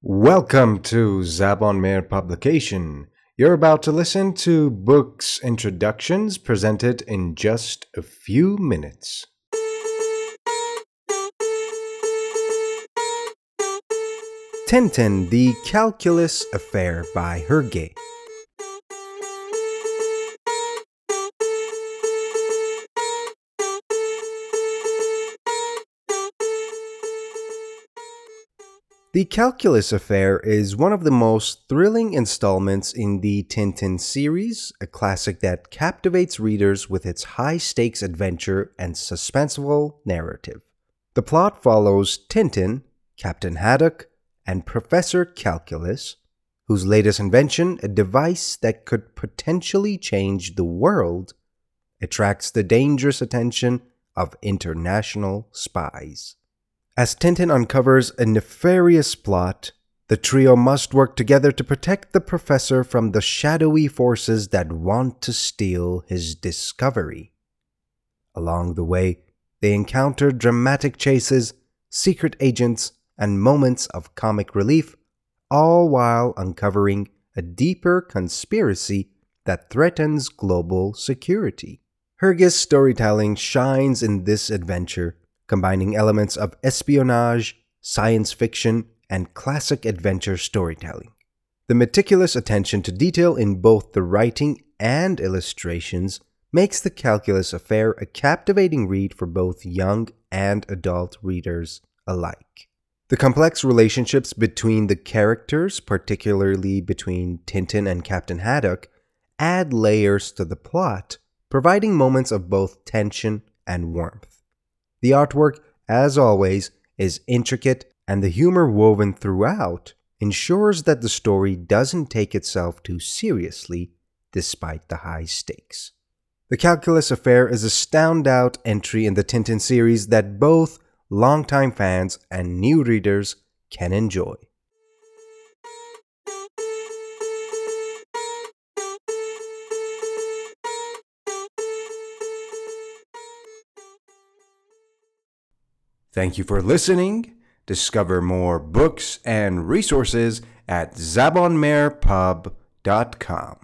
Welcome to Zabon Meir Publication. You're about to listen to books introductions presented in just a few minutes. Tintin, The Calculus Affair by Hergé. The Calculus Affair is one of the most thrilling installments in the Tintin series, a classic that captivates readers with its high-stakes adventure and suspenseful narrative. The plot follows Tintin, Captain Haddock, and Professor Calculus, whose latest invention, a device that could potentially change the world, attracts the dangerous attention of international spies. As Tintin uncovers a nefarious plot, the trio must work together to protect the professor from the shadowy forces that want to steal his discovery. Along the way, they encounter dramatic chases, secret agents, and moments of comic relief, all while uncovering a deeper conspiracy that threatens global security. Hergé's storytelling shines in this adventure, combining elements of espionage, science fiction, and classic adventure storytelling. The meticulous attention to detail in both the writing and illustrations makes The Calculus Affair a captivating read for both young and adult readers alike. The complex relationships between the characters, particularly between Tintin and Captain Haddock, add layers to the plot, providing moments of both tension and warmth. The artwork, as always, is intricate, and the humor woven throughout ensures that the story doesn't take itself too seriously despite the high stakes. The Calculus Affair is a standout entry in the Tintin series that both longtime fans and new readers can enjoy. Thank you for listening. Discover more books and resources at zabonmeirpub.com.